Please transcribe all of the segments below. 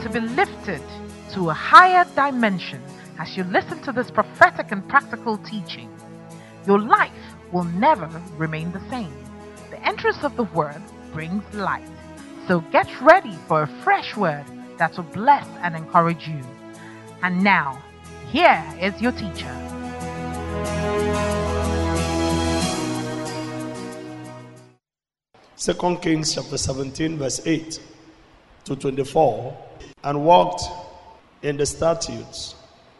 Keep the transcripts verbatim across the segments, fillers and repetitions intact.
to be lifted to a higher dimension as you listen to this prophetic and practical teaching. Your life will never remain the same. The entrance of the word brings light. So get ready for a fresh word that will bless and encourage you. And now, here is your teacher. Second Kings chapter seventeen, verse eight to twenty-four. And walked in the statutes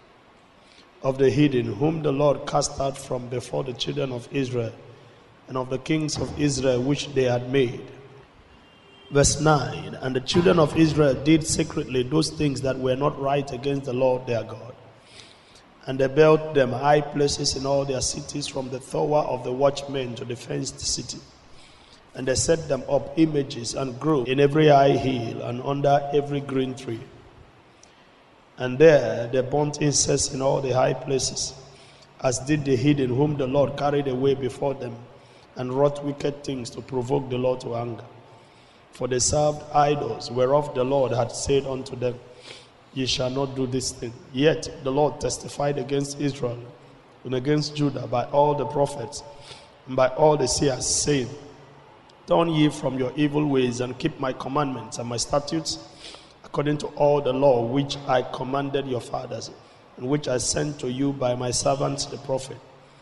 of the heathen, whom the Lord cast out from before the children of Israel, and of the kings of Israel which they had made. Verse nine. And the children of Israel did secretly those things that were not right against the Lord their God. And they built them high places in all their cities, from the tower of the watchmen to the fenced city. And they set them up images and grove in every high hill and under every green tree. And there they burnt incense in all the high places, as did the heathen whom the Lord carried away before them, and wrought wicked things to provoke the Lord to anger. For they served idols, whereof the Lord had said unto them, Ye shall not do this thing. Yet the Lord testified against Israel and against Judah by all the prophets and by all the seers, saying, Turn ye from your evil ways, and keep my commandments and my statutes, according to all the law which I commanded your fathers, and which I sent to you by my servants the prophet.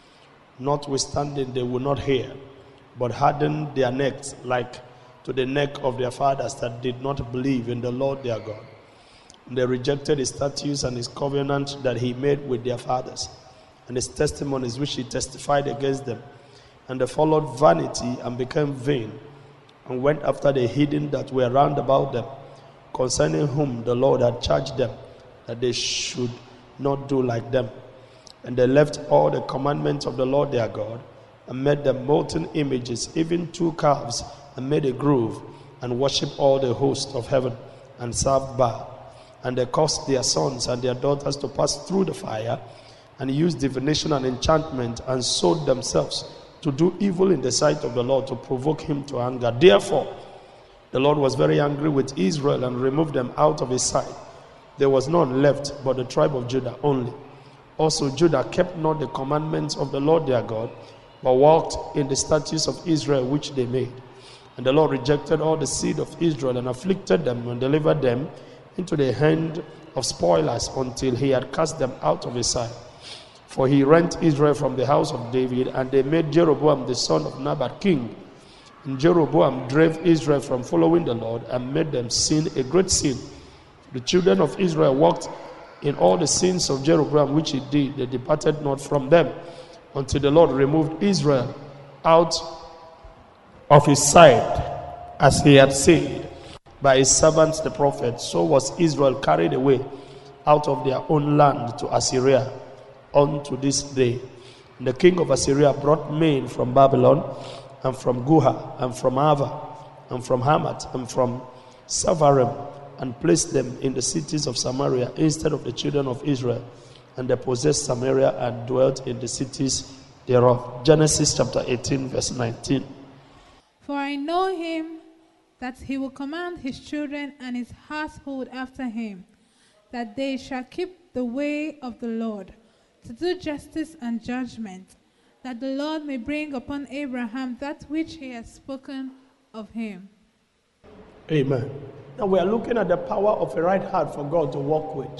Notwithstanding, they would not hear, but hardened their necks like to the neck of their fathers that did not believe in the Lord their God. And they rejected his statutes and his covenant that he made with their fathers, and his testimonies which he testified against them. And they followed vanity and became vain, and went after the heathen that were round about them, concerning whom the Lord had charged them that they should not do like them. And they left all the commandments of the Lord their God, and made them molten images, even two calves, and made a grove, and worshipped all the host of heaven, and served Baal. And they caused their sons and their daughters to pass through the fire, and used divination and enchantment, and sold themselves to do evil in the sight of the Lord, to provoke him to anger. Therefore, the Lord was very angry with Israel, and removed them out of his sight. There was none left but the tribe of Judah only. Also Judah kept not the commandments of the Lord their God, but walked in the statutes of Israel which they made. And the Lord rejected all the seed of Israel, and afflicted them, and delivered them into the hand of spoilers, until he had cast them out of his sight. For he rent Israel from the house of David, and they made Jeroboam the son of Nebat king. And Jeroboam drave Israel from following the Lord, and made them sin a great sin. The children of Israel walked in all the sins of Jeroboam which he did. They departed not from them, until the Lord removed Israel out of his sight, as he had said by his servants the prophets. So was Israel carried away out of their own land to Assyria unto this day. And the king of Assyria brought men from Babylon, and from Guha, and from Ava, and from Hamath, and from Savarim, and placed them in the cities of Samaria instead of the children of Israel. And they possessed Samaria, and dwelt in the cities thereof. Genesis chapter eighteen, verse nineteen. For I know him, that he will command his children and his household after him, that they shall keep the way of the Lord, to do justice and judgment, that the Lord may bring upon Abraham that which he has spoken of him. Amen. Now we are looking at the power of a right heart for God to walk with.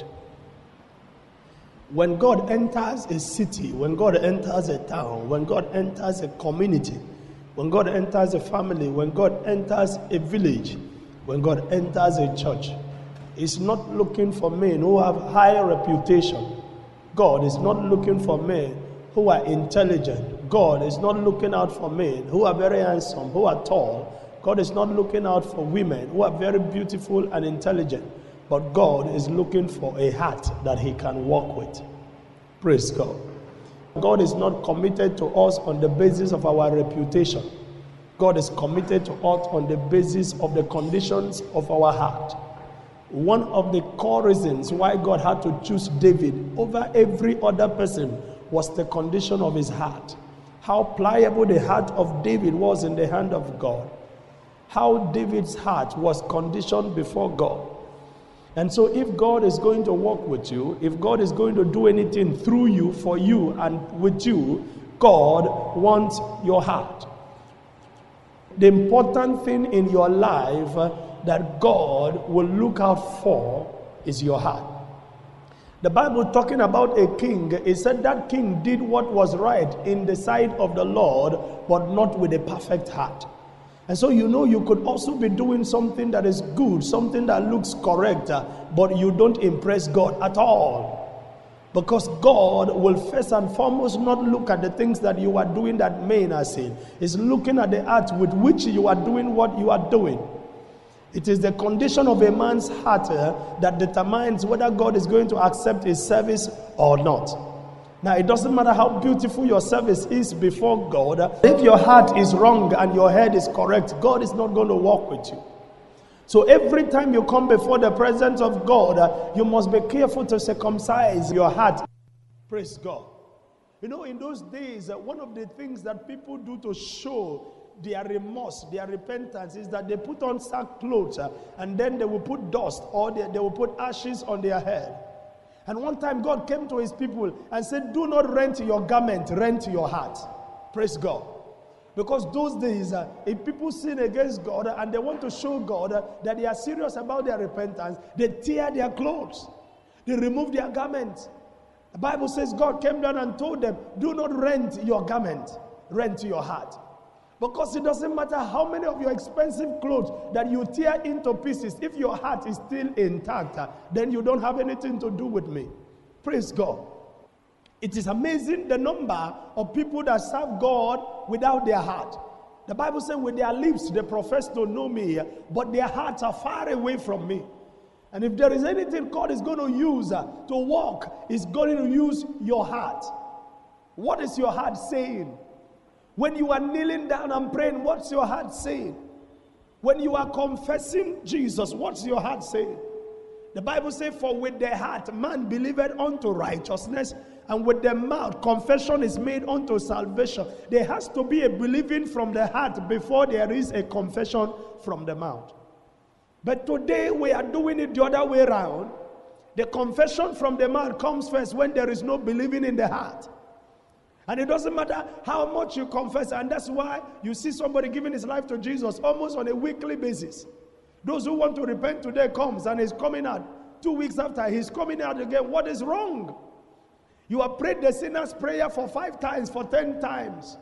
When God enters a city, when God enters a town, when God enters a community, when God enters a family, when God enters a village, when God enters a church, He's not looking for men who have high reputation. God is not looking for men who are intelligent. God is not looking out for men who are very handsome, who are tall. God is not looking out for women who are very beautiful and intelligent. But God is looking for a heart that he can walk with. Praise God. God is not committed to us on the basis of our reputation. God is committed to us on the basis of the conditions of our heart. One of the core reasons why God had to choose David over every other person was the condition of his heart. How pliable the heart of David was in the hand of God. How David's heart was conditioned before God. And so if God is going to walk with you, if God is going to do anything through you, for you, and with you, God wants your heart. The important thing in your life uh, that God will look out for is your heart. The Bible talking about a king, it said that king did what was right in the sight of the Lord, but not with a perfect heart. And so you know you could also be doing something that is good, something that looks correct, uh, but you don't impress God at all. Because God will first and foremost not look at the things that you are doing that men are saying. He's looking at the heart with which you are doing what you are doing. It is the condition of a man's heart uh, that determines whether God is going to accept his service or not. Now, it doesn't matter how beautiful your service is before God. Uh, if your heart is wrong and your head is correct, God is not going to walk with you. So every time you come before the presence of God, uh, you must be careful to circumcise your heart. Praise God. You know, in those days, uh, one of the things that people do to show their remorse, their repentance, is that they put on sackcloth uh, and then they will put dust or they, they will put ashes on their head. And one time God came to his people and said, do not rent your garment, rent your heart. Praise God. Because those days, uh, if people sin against God uh, and they want to show God uh, that they are serious about their repentance, they tear their clothes. They remove their garments. The Bible says God came down and told them, do not rent your garment, rent your heart. Because it doesn't matter how many of your expensive clothes that you tear into pieces, if your heart is still intact, uh, then you don't have anything to do with me. Praise God. It is amazing the number of people that serve God without their heart. The Bible says with their lips they profess to know me, but their hearts are far away from me. And if there is anything God is going to use uh, to walk, He's going to use your heart. What is your heart saying? When you are kneeling down and praying, what's your heart saying? When you are confessing Jesus, what's your heart saying? The Bible says, for with the heart man believeth unto righteousness, and with the mouth confession is made unto salvation. There has to be a believing from the heart before there is a confession from the mouth. But today we are doing it the other way around. The confession from the mouth comes first when there is no believing in the heart. And it doesn't matter how much you confess, and that's why you see somebody giving his life to Jesus almost on a weekly basis. Those who want to repent today comes and is coming out. Two weeks after, he's coming out again. What is wrong? You have prayed the sinner's prayer for five times, for ten times.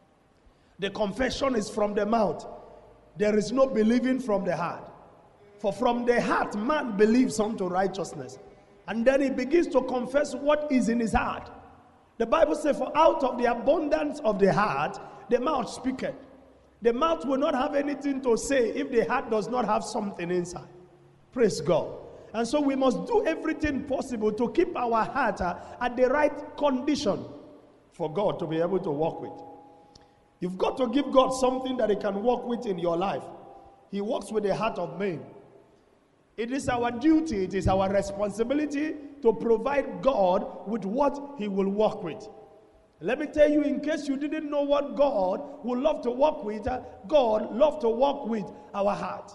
The confession is from the mouth. There is no believing from the heart. For from the heart, man believes unto righteousness. And then he begins to confess what is in his heart. The Bible says, for out of the abundance of the heart, the mouth speaketh. The mouth will not have anything to say if the heart does not have something inside. Praise God. And so we must do everything possible to keep our heart uh, at the right condition for God to be able to walk with. You've got to give God something that He can walk with in your life. He walks with the heart of man. It is our duty, it is our responsibility to provide God with what He will walk with. Let me tell you, in case you didn't know what God would love to walk with, uh, God loved to walk with our heart.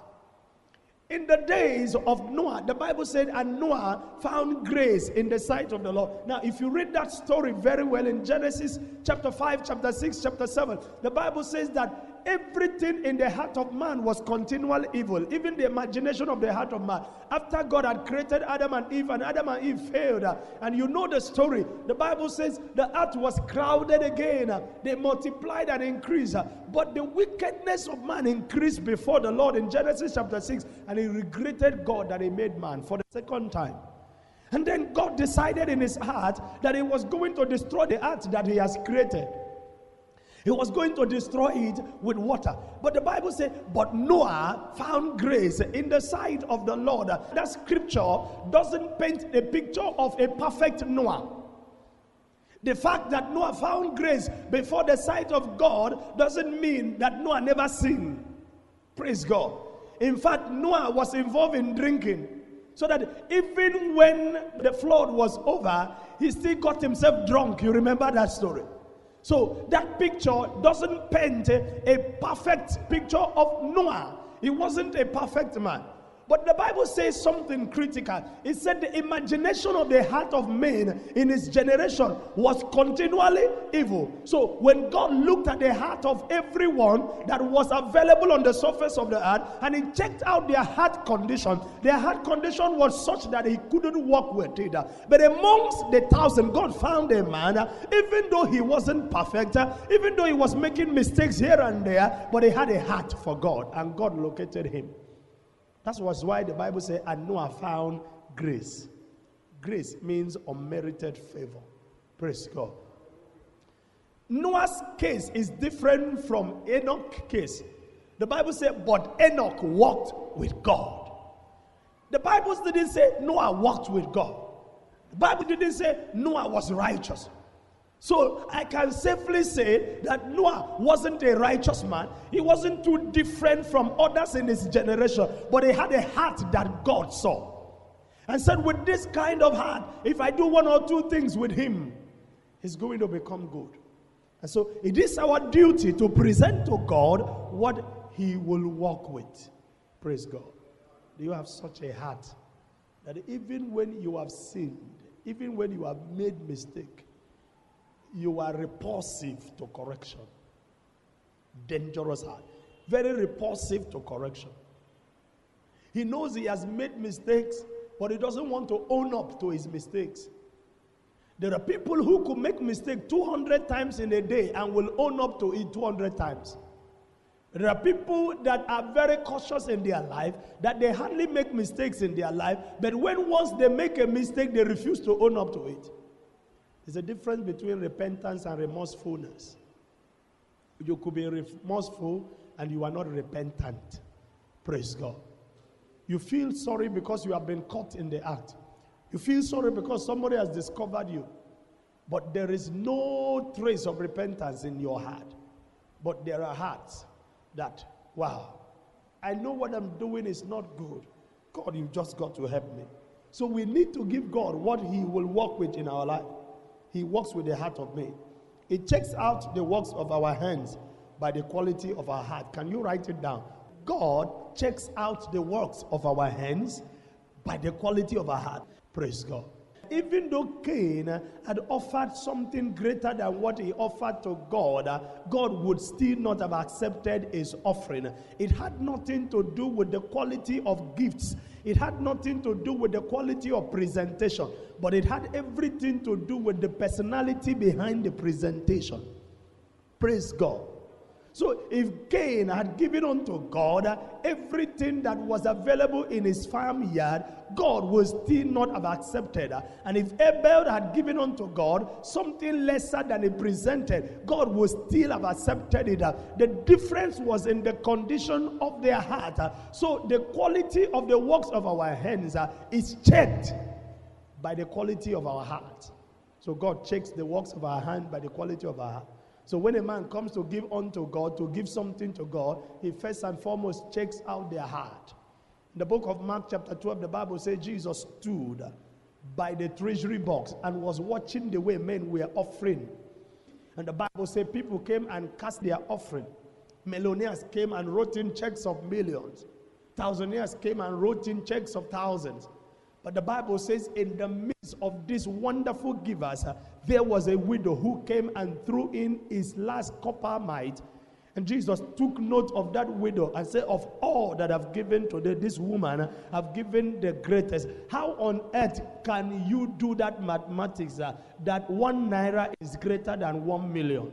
In the days of Noah, the Bible said, and Noah found grace in the sight of the Lord. Now, if you read that story very well in Genesis chapter five, chapter six, chapter seven, the Bible says that everything in the heart of man was continual evil, even the imagination of the heart of man. After God had created Adam and Eve, and Adam and Eve failed, uh, and you know the story, the Bible says the earth was crowded again. Uh, they multiplied and increased, uh, but the wickedness of man increased before the Lord in Genesis chapter six, and he regretted God that He made man for the second time. And then God decided in His heart that He was going to destroy the earth that He has created. He was going to destroy it with water. But the Bible says, but Noah found grace in the sight of the Lord. That scripture doesn't paint a picture of a perfect Noah. The fact that Noah found grace before the sight of God doesn't mean that Noah never sinned. Praise God. In fact, Noah was involved in drinking. So that even when the flood was over, he still got himself drunk. You remember that story? So that picture doesn't paint a perfect picture of Noah. He wasn't a perfect man. But the Bible says something critical. It said the imagination of the heart of man in his generation was continually evil. So when God looked at the heart of everyone that was available on the surface of the earth, and he checked out their heart condition, their heart condition was such that he couldn't walk with it. But amongst the thousand, God found a man, even though he wasn't perfect, even though he was making mistakes here and there, but he had a heart for God, and God located him. That was why the Bible says, and Noah found grace. Grace means unmerited favor. Praise God. Noah's case is different from Enoch's case. The Bible said, but Enoch walked with God. The Bible didn't say Noah walked with God. The Bible didn't say Noah was righteous. So I can safely say that Noah wasn't a righteous man. He wasn't too different from others in his generation, but he had a heart that God saw. And said, with this kind of heart, if I do one or two things with him, he's going to become good. And so it is our duty to present to God what he will walk with. Praise God. Do you have such a heart that even when you have sinned, even when you have made mistake, you are repulsive to correction? Dangerous heart. Very repulsive to correction. He knows he has made mistakes, but he doesn't want to own up to his mistakes. There are people who could make mistakes two hundred times in a day and will own up to it two hundred times. There are people that are very cautious in their life, that they hardly make mistakes in their life, but when once they make a mistake, they refuse to own up to it. There's a difference between repentance and remorsefulness. You could be remorseful and you are not repentant. Praise God. You feel sorry because you have been caught in the act. You feel sorry because somebody has discovered you. But there is no trace of repentance in your heart. But there are hearts that, wow, I know what I'm doing is not good. God, you've just got to help me. So we need to give God what he will work with in our life. He works with the heart of man. He checks out the works of our hands by the quality of our heart. Can you write it down? God checks out the works of our hands by the quality of our heart. Praise God. Even though Cain had offered something greater than what he offered to God, God would still not have accepted his offering. It had nothing to do with the quality of gifts. It had nothing to do with the quality of presentation, but it had everything to do with the personality behind the presentation. Praise God. So if Cain had given unto God everything that was available in his farmyard, God would still not have accepted. And if Abel had given unto God something lesser than he presented, God would still have accepted it. The difference was in the condition of their heart. So the quality of the works of our hands is checked by the quality of our heart. So God checks the works of our hand by the quality of our heart. So when a man comes to give unto God, to give something to God, he first and foremost checks out their heart. In the book of Mark chapter twelve, the Bible says Jesus stood by the treasury box and was watching the way men were offering. And the Bible says people came and cast their offering. Millionaires came and wrote in checks of millions. Thousandaires came and wrote in checks of thousands. But the Bible says in the midst of these wonderful givers, uh, there was a widow who came and threw in his last copper mite. And Jesus took note of that widow and said, of all that I've given today, this woman uh, have given the greatest. How on earth can you do that mathematics uh, that one naira is greater than one million?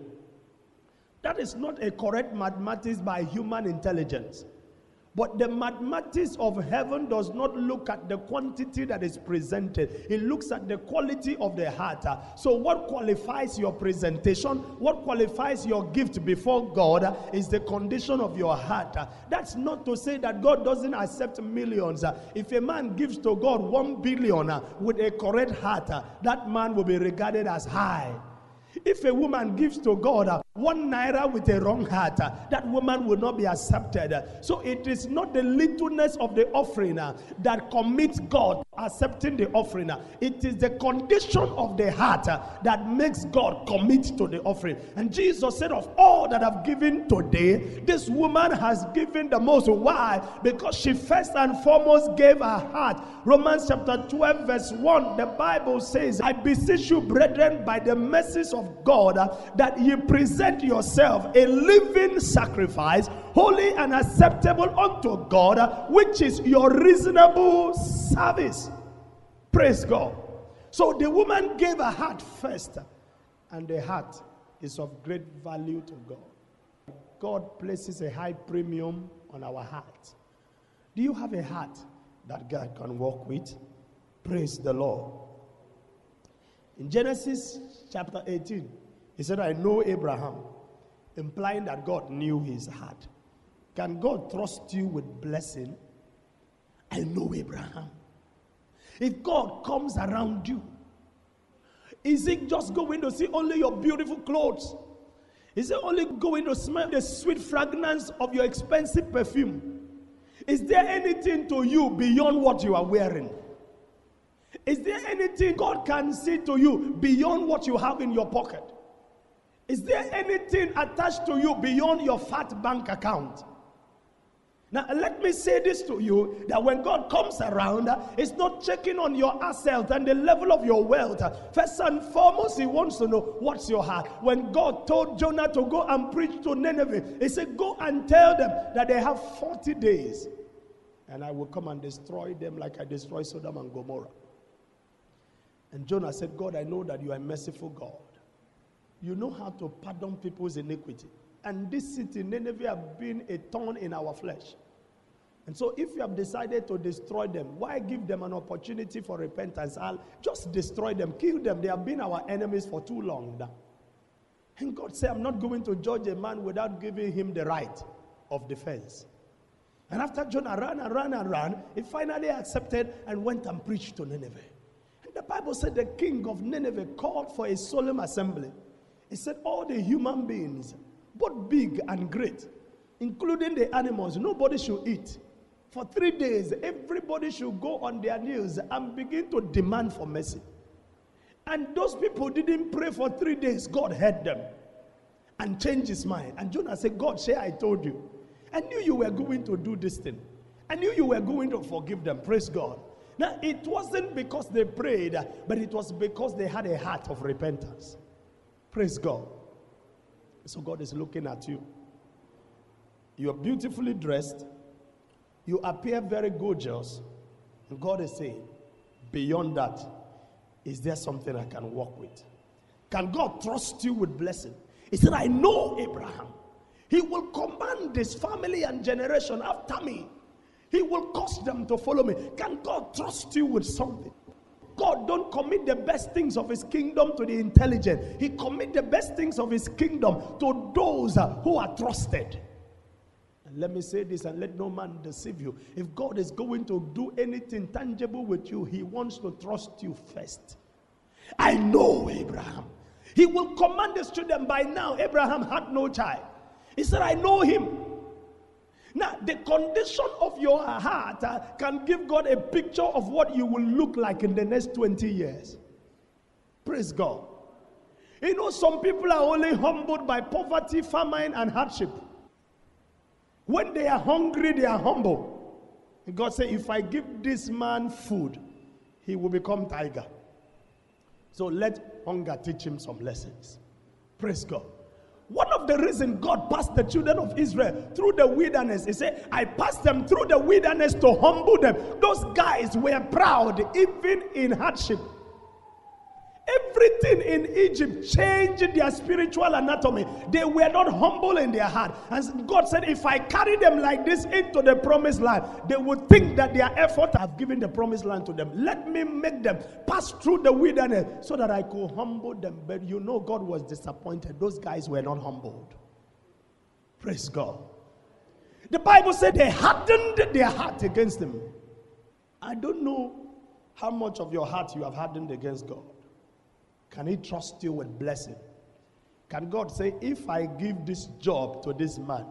That is not a correct mathematics by human intelligence. But the mathematics of heaven does not look at the quantity that is presented. It looks at the quality of the heart. So what qualifies your presentation, what qualifies your gift before God is the condition of your heart. That's not to say that God doesn't accept millions. If a man gives to God one billion with a correct heart, that man will be regarded as high. If a woman gives to God One naira with a wrong heart, uh, that woman will not be accepted. Uh, so it is not the littleness of the offering uh, that commits God accepting the offering. Uh, it is the condition of the heart uh, that makes God commit to the offering. And Jesus said, of all that I've given today, this woman has given the most. Why? Because she first and foremost gave her heart. Romans chapter twelve verse one, the Bible says, I beseech you, brethren, by the mercies of God, uh, that ye present yourself a living sacrifice, holy and acceptable unto God, uh, which is your reasonable service. Praise God. So the woman gave her heart first, and the heart is of great value to God. God places a high premium on our heart. Do you have a heart that God can walk with? Praise the Lord. In Genesis chapter eighteen, he said, I know Abraham, implying that God knew his heart. Can God trust you with blessing? I know Abraham. If God comes around you, is it just going to see only your beautiful clothes? Is it only going to smell the sweet fragrance of your expensive perfume? Is there anything to you beyond what you are wearing? Is there anything God can see to you beyond what you have in your pocket? Is there anything attached to you beyond your fat bank account? Now, let me say this to you, that when God comes around, uh, it's not checking on your assets and the level of your wealth. First and foremost, he wants to know what's your heart. When God told Jonah to go and preach to Nineveh, he said, go and tell them that they have forty days, and I will come and destroy them like I destroyed Sodom and Gomorrah. And Jonah said, God, I know that you are a merciful God. You know how to pardon people's iniquity. And this city, Nineveh, have been a thorn in our flesh. And so if you have decided to destroy them, why give them an opportunity for repentance? I'll just destroy them, kill them. They have been our enemies for too long now. And God said, I'm not going to judge a man without giving him the right of defense. And after Jonah ran and ran and ran, he finally accepted and went and preached to Nineveh. And the Bible said the king of Nineveh called for a solemn assembly. He said all the human beings, both big and great, including the animals, nobody should eat. For three days, everybody should go on their knees and begin to demand for mercy. And those people didn't pray for three days. God heard them and changed his mind. And Jonah said, God, say I told you. I knew you were going to do this thing. I knew you were going to forgive them. Praise God. Now, it wasn't because they prayed, but it was because they had a heart of repentance. Praise God. So God is looking at you. You are beautifully dressed. You appear very gorgeous. And God is saying, beyond that, is there something I can work with? Can God trust you with blessing? He said, I know Abraham. He will command this family and generation after me. He will cause them to follow me. Can God trust you with something? God don't commit the best things of his kingdom to the intelligent. He commit the best things of his kingdom to those who are trusted. And let me say this, and let no man deceive you. If God is going to do anything tangible with you, he wants to trust you first. I know Abraham. He will command his children. By now, Abraham had no child. He said, I know him. Now, the condition of your heart uh, can give God a picture of what you will look like in the next twenty years. Praise God. You know, some people are only humbled by poverty, famine, and hardship. When they are hungry, they are humble. And God said, if I give this man food, he will become tiger. So let hunger teach him some lessons. Praise God. One of the reasons God passed the children of Israel through the wilderness, he said, I passed them through the wilderness to humble them. Those guys were proud even in hardship. Everything in Egypt changed their spiritual anatomy. They were not humble in their heart. And God said, if I carry them like this into the promised land, they would think that their effort have given the promised land to them. Let me make them pass through the wilderness so that I could humble them. But you know, God was disappointed. Those guys were not humbled. Praise God. The Bible said they hardened their heart against him. I don't know how much of your heart you have hardened against God. Can he trust you with blessing? Can God say, if I give this job to this man,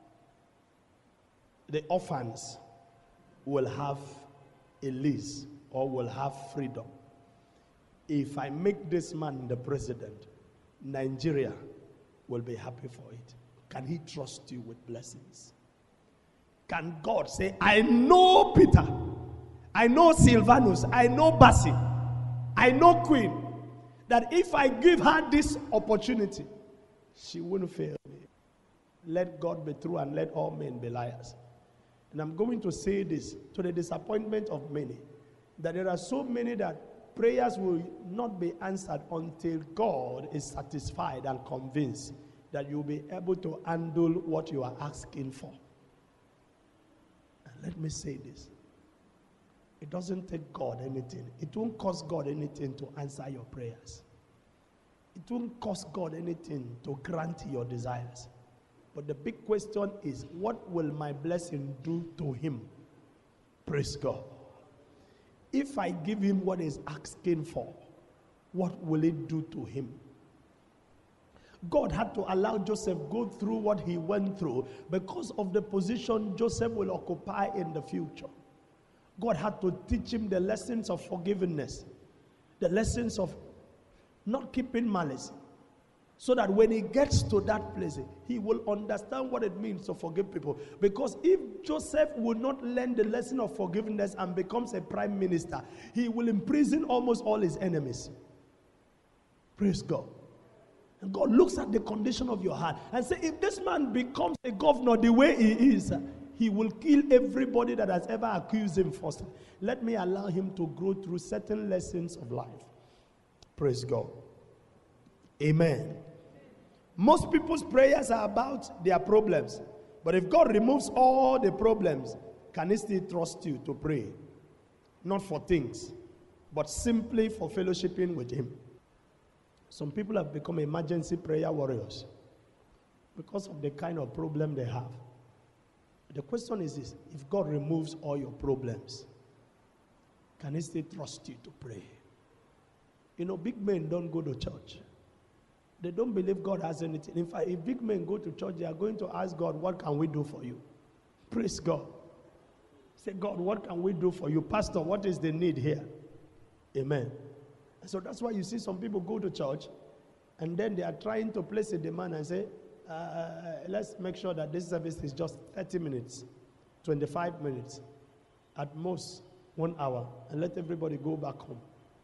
the orphans will have a lease or will have freedom? If I make this man the president, Nigeria will be happy for it. Can he trust you with blessings? Can God say, I know Peter, I know Silvanus, I know Bassett, I know Queen, that if I give her this opportunity, she wouldn't fail me. Let God be true and let all men be liars. And I'm going to say this to the disappointment of many, that there are so many that prayers will not be answered until God is satisfied and convinced that you'll be able to handle what you are asking for. And let me say this. It doesn't take God anything. It won't cost God anything to answer your prayers. It won't cost God anything to grant your desires. But the big question is, what will my blessing do to him? Praise God. If I give him what he's asking for, what will it do to him? God had to allow Joseph go through what he went through because of the position Joseph will occupy in the future. God had to teach him the lessons of forgiveness, the lessons of not keeping malice, so that when he gets to that place, he will understand what it means to forgive people. Because if Joseph will not learn the lesson of forgiveness and becomes a prime minister, he will imprison almost all his enemies. Praise God. And God looks at the condition of your heart and says, if this man becomes a governor the way he is, he will kill everybody that has ever accused him first. Let me allow him to grow through certain lessons of life. Praise God. Amen. Most people's prayers are about their problems. But if God removes all the problems, can he still trust you to pray? Not for things, but simply for fellowshipping with him. Some people have become emergency prayer warriors because of the kind of problem they have. The question is this: if God removes all your problems, can he still trust you to pray? You know, big men don't go to church. They don't believe God has anything. In fact, if big men go to church, they are going to ask God, what can we do for you? Praise God. Say, God, what can we do for you? Pastor, what is the need here? Amen. And so that's why you see some people go to church, and then they are trying to place a demand and say, uh, let's make sure that this service is just thirty minutes, twenty-five minutes, at most one hour, and let everybody go back home.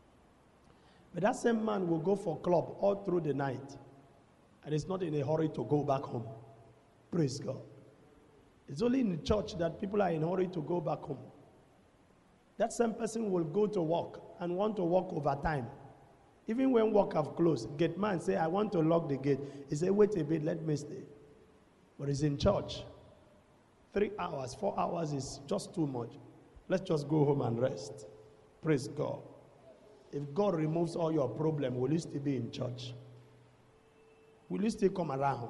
But that same man will go for club all through the night, and is not in a hurry to go back home. Praise God. It's only in the church that people are in a hurry to go back home. That same person will go to work and want to work overtime. Even when work have closed, gate man say, I want to lock the gate. He say, wait a bit, let me stay. But he's in church. Three hours, four hours is just too much. Let's just go home and rest. Praise God. If God removes all your problems, will you still be in church? Will you still come around?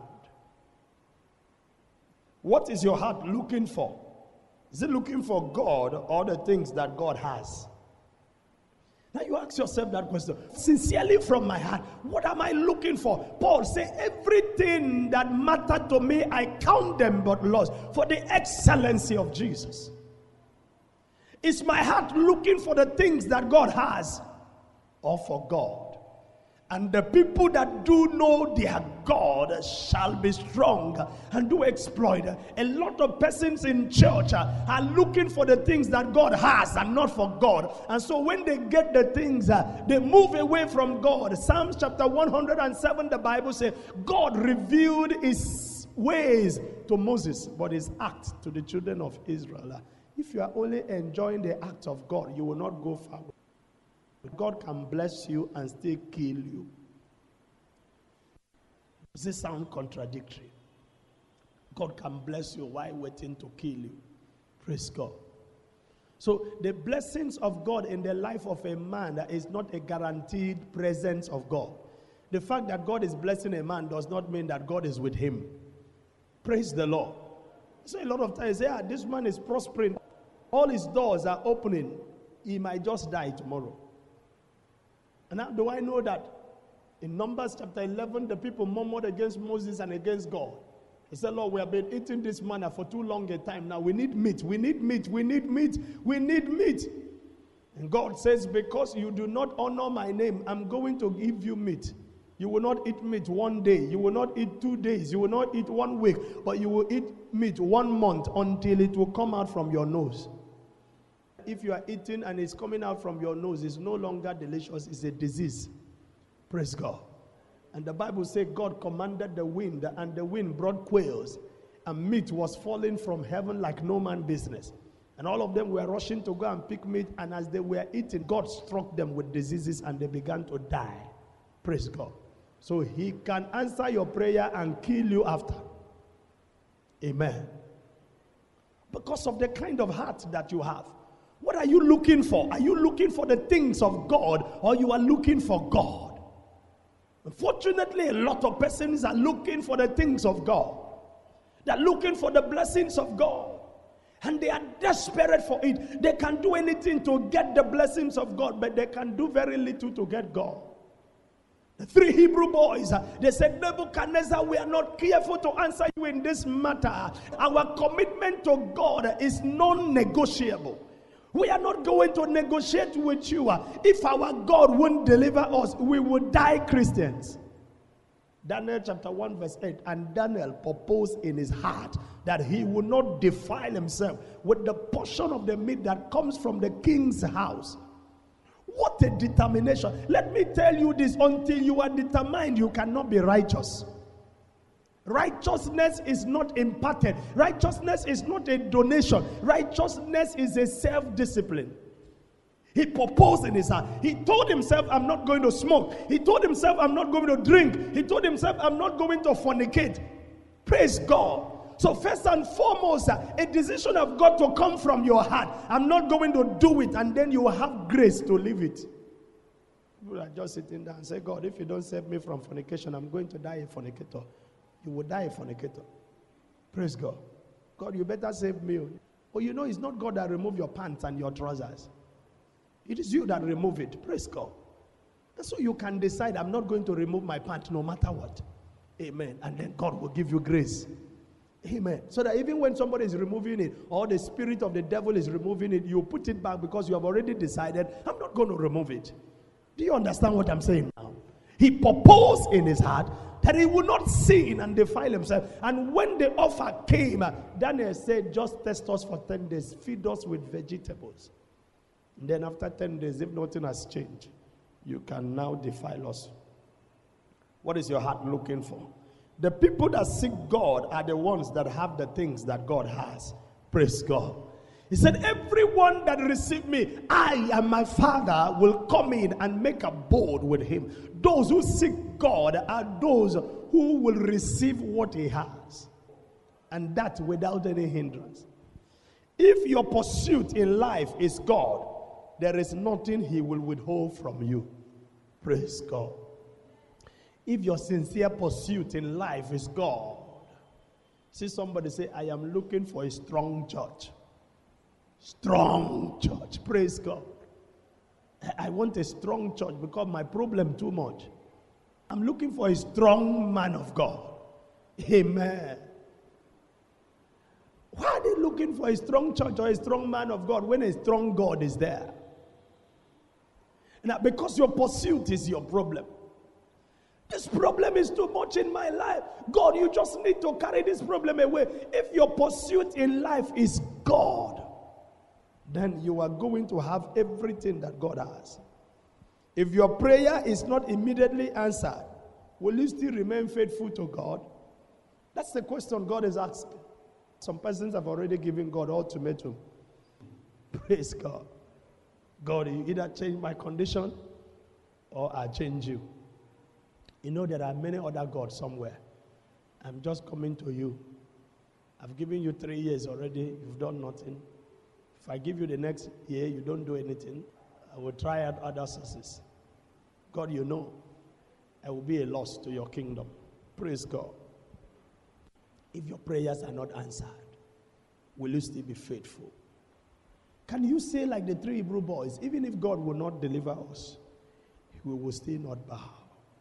What is your heart looking for? Is it looking for God or the things that God has? Now you ask yourself that question. Sincerely from my heart, what am I looking for? Paul said, everything that mattered to me, I count them but lost for the excellency of Jesus. Is my heart looking for the things that God has or for God? And the people that do know their God shall be strong and do exploit. A lot of persons in church are looking for the things that God has and not for God. And so when they get the things, they move away from God. Psalms chapter one hundred seven, the Bible says, God revealed his ways to Moses, but his acts to the children of Israel. If you are only enjoying the acts of God, you will not go far. God can bless you and still kill you. Does it sound contradictory? God can bless you while waiting to kill you. Praise God. So the blessings of God in the life of a man is not a guaranteed presence of God. The fact that God is blessing a man does not mean that God is with him. Praise the Lord. So a lot of times, yeah, this man is prospering. All his doors are opening. He might just die tomorrow. And how do I know that? In Numbers chapter eleven, the people murmured against Moses and against God. They said, Lord, we have been eating this manna for too long a time now. We need meat. We need meat. We need meat. We need meat. And God says, because you do not honor my name, I'm going to give you meat. You will not eat meat one day. You will not eat two days. You will not eat one week. But you will eat meat one month until it will come out from your nose. If you are eating and it's coming out from your nose, it's no longer delicious. It's a disease. Praise God. And the Bible says God commanded the wind, and the wind brought quails, and meat was falling from heaven like no man business. And all of them were rushing to go and pick meat, and as they were eating, God struck them with diseases, and they began to die. Praise God. So he can answer your prayer and kill you after. Amen. Because of the kind of heart that you have. What are you looking for? Are you looking for the things of God, or you are looking for God? Unfortunately, a lot of persons are looking for the things of God. They're looking for the blessings of God. And they are desperate for it. They can do anything to get the blessings of God, but they can do very little to get God. The three Hebrew boys, they said, Nebuchadnezzar, we are not careful to answer you in this matter. Our commitment to God is non-negotiable. We are not going to negotiate with you. If our God won't deliver us, we will die Christians. Daniel chapter one verse eight. And Daniel proposed in his heart that he would not defile himself with the portion of the meat that comes from the king's house. What a determination. Let me tell you this, until you are determined, you cannot be righteous. Righteousness is not imparted. Righteousness is not a donation. Righteousness is a self-discipline. He proposed in his heart. He told himself, I'm not going to smoke. He told himself, I'm not going to drink. He told himself, I'm not going to fornicate. Praise God. So first and foremost, a decision have got to come from your heart. I'm not going to do it, and then you will have grace to leave it. People are just sitting there and say, God, if you don't save me from fornication, I'm going to die a fornicator. You will die a fornicator. Praise God. God, you better save me. Oh, you know, it's not God that remove your pants and your trousers. It is you that remove it. Praise God. And so you can decide, I'm not going to remove my pants no matter what. Amen. And then God will give you grace. Amen. So that even when somebody is removing it, or the spirit of the devil is removing it, you put it back because you have already decided, I'm not going to remove it. Do you understand what I'm saying now? He proposed in his heart that he would not sin and defile himself. And when the offer came, Daniel said, just test us for ten days. Feed us with vegetables. And then after ten days, if nothing has changed, you can now defile us. What is your heart looking for? The people that seek God are the ones that have the things that God has. Praise God. He said, everyone that received me, I and my Father will come in and make a abode with him. Those who seek God are those who will receive what he has. And that without any hindrance. If your pursuit in life is God, there is nothing he will withhold from you. Praise God. If your sincere pursuit in life is God, see somebody say, I am looking for a strong church. Strong church. Praise God. I want a strong church because my problem too much. I'm looking for a strong man of God. Amen. Why are they looking for a strong church or a strong man of God when a strong God is there? Now, because your pursuit is your problem. This problem is too much in my life. God, you just need to carry this problem away. If your pursuit in life is God, then you are going to have everything that God has. If your prayer is not immediately answered, will you still remain faithful to God? That's the question God is asking. Some persons have already given God ultimatum. Praise God. God, you either change my condition or I change you. You know there are many other gods somewhere. I'm just coming to you. I've given you three years already. You've done nothing. If I give you the next year, you don't do anything, I will try out other sources. God, you know, I will be a loss to your kingdom. Praise God. If your prayers are not answered, will you still be faithful? Can you say like the three Hebrew boys, even if God will not deliver us, we will still not bow?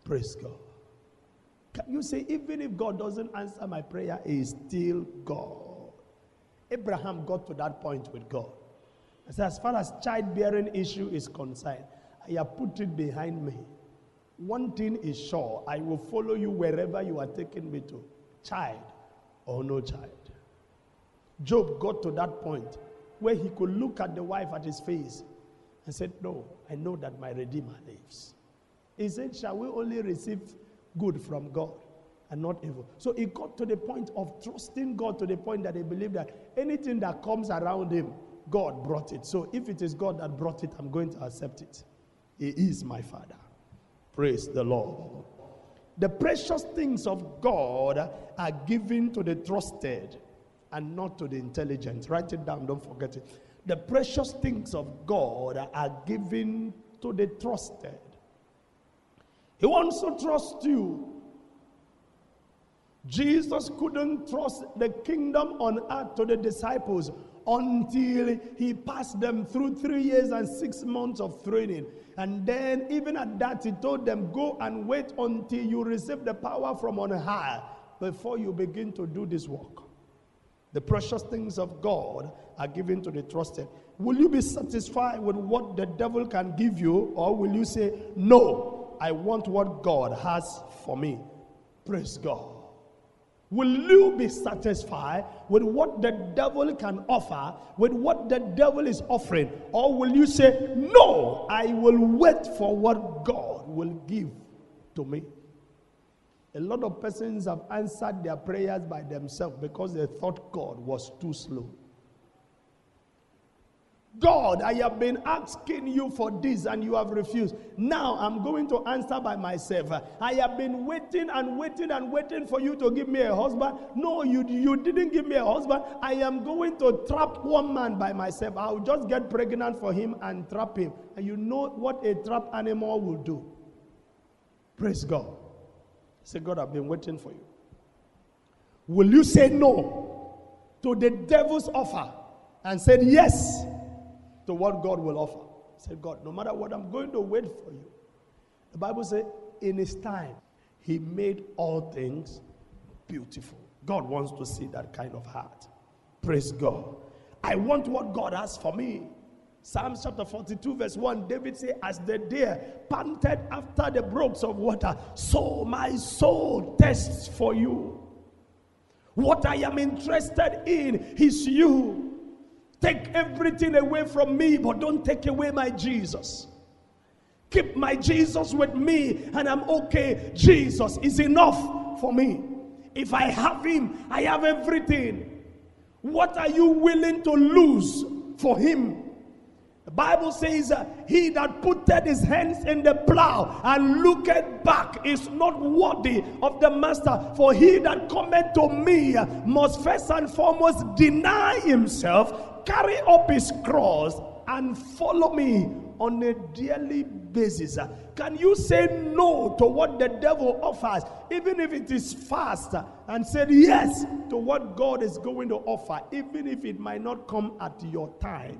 Praise God. Can you say, even if God doesn't answer my prayer, He is still God? Abraham got to that point with God. He said, as far as childbearing issue is concerned, I have put it behind me. One thing is sure, I will follow you wherever you are taking me to, child or no child. Job got to that point where he could look at the wife at his face and said, no, I know that my Redeemer lives. He said, shall we only receive good from God and not evil? So he got to the point of trusting God to the point that he believed that anything that comes around him, God brought it. So if it is God that brought it, I'm going to accept it. He is my Father. Praise the Lord. The precious things of God are given to the trusted and not to the intelligent. Write it down, don't forget it. The precious things of God are given to the trusted. He wants to trust you. Jesus couldn't trust the kingdom on earth to the disciples until he passed them through three years and six months of training. And then even at that, he told them, go and wait until you receive the power from on high before you begin to do this work. The precious things of God are given to the trusted. Will you be satisfied with what the devil can give you, or will you say, no, I want what God has for me? Praise God. Will you be satisfied with what the devil can offer, with what the devil is offering? Or will you say, no, I will wait for what God will give to me? A lot of persons have answered their prayers by themselves because they thought God was too slow. God, I have been asking you for this and you have refused. Now I'm going to answer by myself. I have been waiting and waiting and waiting for you to give me a husband. No, you, you didn't give me a husband. I am going to trap one man by myself. I'll just get pregnant for him and trap him. And you know what a trap animal will do. Praise God. Say, God, I've been waiting for you. Will you say no to the devil's offer and say yes to what God will offer? Say, God, no matter what, I'm going to wait for you. The Bible says, in his time, he made all things beautiful. God wants to see that kind of heart. Praise God. I want what God has for me. Psalms chapter forty-two verse one, David said, as the deer panted after the brooks of water, so my soul thirsts for you. What I am interested in is you. Take everything away from me, but don't take away my Jesus. Keep my Jesus with me, and I'm okay. Jesus is enough for me. If I have him, I have everything. What are you willing to lose for him? The Bible says, uh, he that putteth his hands in the plow and looketh back is not worthy of the master. For he that cometh to me must first and foremost deny himself, carry up his cross, and follow me on a daily basis. Can you say no to what the devil offers, even if it is fast, and say yes to what God is going to offer, even if it might not come at your time?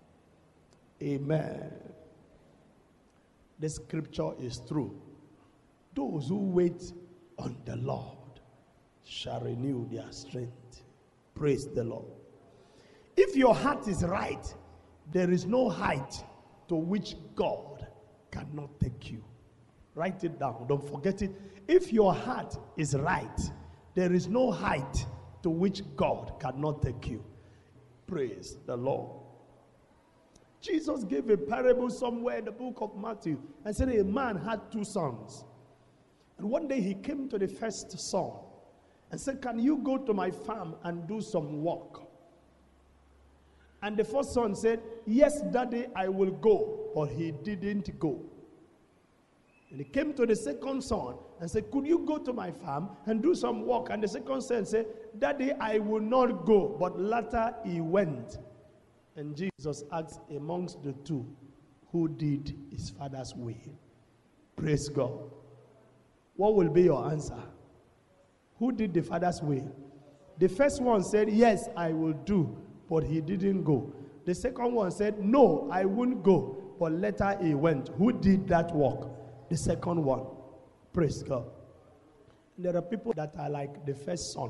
Amen. The scripture is true. Those who wait on the Lord shall renew their strength. Praise the Lord. If your heart is right, there is no height to which God cannot take you. Write it down. Don't forget it. If your heart is right, there is no height to which God cannot take you. Praise the Lord. Jesus gave a parable somewhere in the book of Matthew and said a man had two sons. And one day he came to the first son and said, can you go to my farm and do some work? And the first son said, yes, daddy, I will go. But he didn't go. And he came to the second son and said, could you go to my farm and do some work? And the second son said, daddy, I will not go. But later he went. And Jesus asked amongst the two, who did his father's will? Praise God. What will be your answer? Who did the father's will? The first one said, yes, I will do, but he didn't go. The second one said, no, I won't go, but later he went. Who did that work? The second one. Praise God. There are people that are like the first son.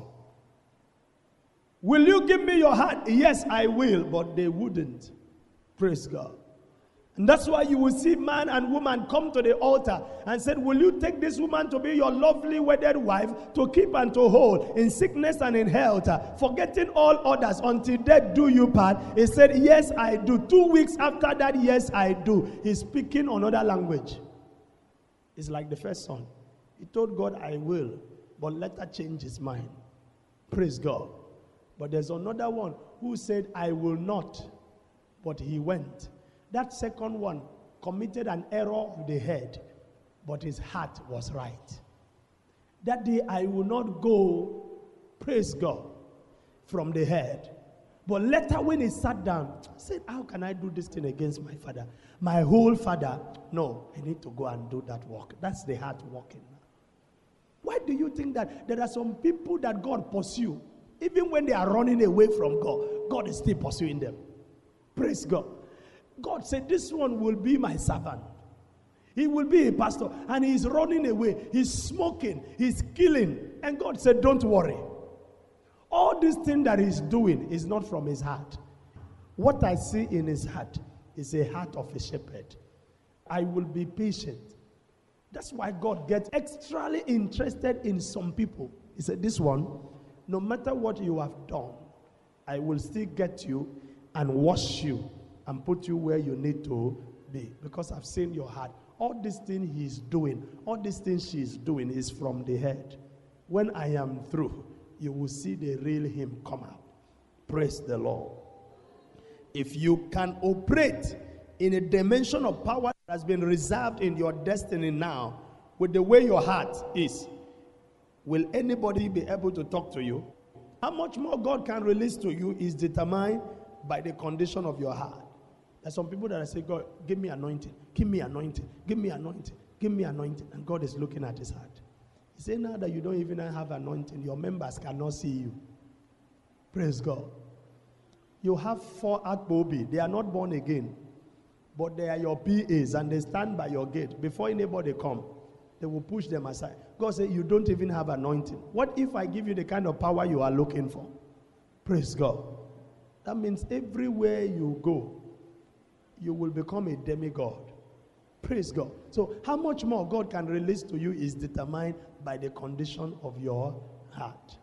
Will you give me your heart? Yes, I will, but they wouldn't. Praise God. And that's why you will see man and woman come to the altar and said, will you take this woman to be your lovely wedded wife, to keep and to hold in sickness and in health, forgetting all others until death do you part? He said, yes, I do. Two weeks after that, yes, I do. He's speaking another language. It's like the first son. He told God, I will, but later changed his mind. Praise God. But there's another one who said, I will not, but he went. That second one committed an error of the head, but his heart was right. That day I will not go, praise God, from the head. But later when he sat down, he said, how can I do this thing against my father? My whole father, no, I need to go and do that work. That's the heart working. Why do you think that there are some people that God pursue? Even when they are running away from God, God is still pursuing them. Praise God. God said, this one will be my servant. He will be a pastor. And he's running away. He's smoking. He's killing. And God said, don't worry. All this thing that he's doing is not from his heart. What I see in his heart is a heart of a shepherd. I will be patient. That's why God gets extremely interested in some people. He said, this one, no matter what you have done, I will still get you and wash you and put you where you need to be. Because I've seen your heart. All this thing he's doing, all these things she's doing is from the head. When I am through, you will see the real him come out. Praise the Lord. If you can operate in a dimension of power that has been reserved in your destiny now, with the way your heart is, will anybody be able to talk to you? How much more God can release to you is determined by the condition of your heart. There's some people that say, God, give me anointing, give me anointing, give me anointing, give me anointing. And God is looking at his heart. He said, now that you don't even have anointing, your members cannot see you. Praise God. You have four Akbobi. They are not born again. But they are your P As and they stand by your gate. Before anybody come, they will push them aside. God said, you don't even have anointing. What if I give you the kind of power you are looking for? Praise God. That means everywhere you go, you will become a demigod. Praise God. So how much more God can release to you is determined by the condition of your heart.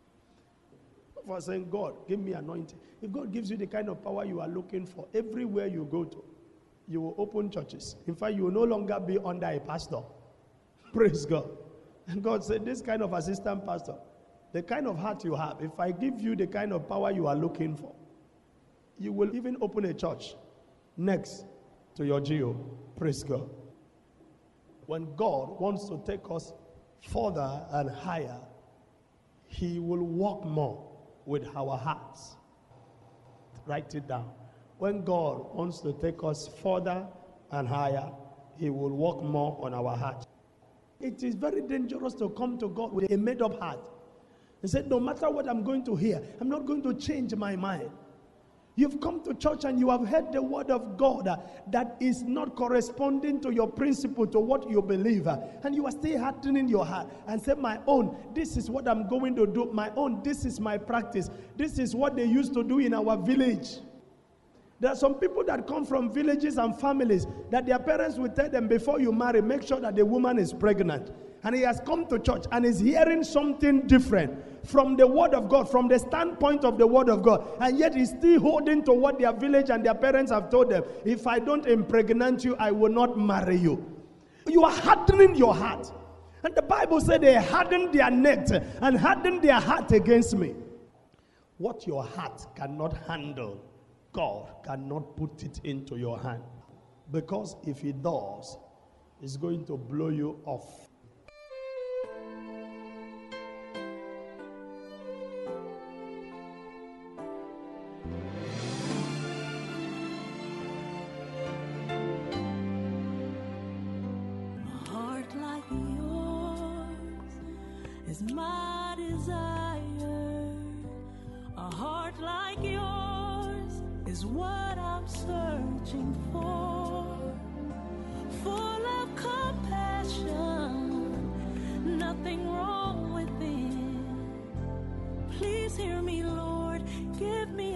For saying, God, give me anointing. If God gives you the kind of power you are looking for, everywhere you go to, you will open churches. In fact, you will no longer be under a pastor. Praise God. And God said, this kind of assistant pastor, the kind of heart you have, if I give you the kind of power you are looking for, you will even open a church next to your geo. Praise God. When God wants to take us further and higher, he will work more with our hearts. Write it down. When God wants to take us further and higher, he will work more on our heart. It is very dangerous to come to God with a made-up heart and say, no matter what I'm going to hear, I'm not going to change my mind. You've come to church and you have heard the word of God uh, that is not corresponding to your principle, to what you believe. Uh, and you are still hardening your heart and say, my own, this is what I'm going to do. My own, this is my practice. This is what they used to do in our village. There are some people that come from villages and families that their parents will tell them, before you marry, make sure that the woman is pregnant. And he has come to church and is hearing something different from the word of God, from the standpoint of the word of God. And yet he's still holding to what their village and their parents have told them. If I don't impregnate you, I will not marry you. You are hardening your heart. And the Bible said they hardened their neck and hardened their heart against me. What your heart cannot handle, God cannot put it into your hand. Because if he does, it's going to blow you off. My desire, a heart like yours is what I'm searching for, full of compassion something wrong within. Please hear me, Lord. Give me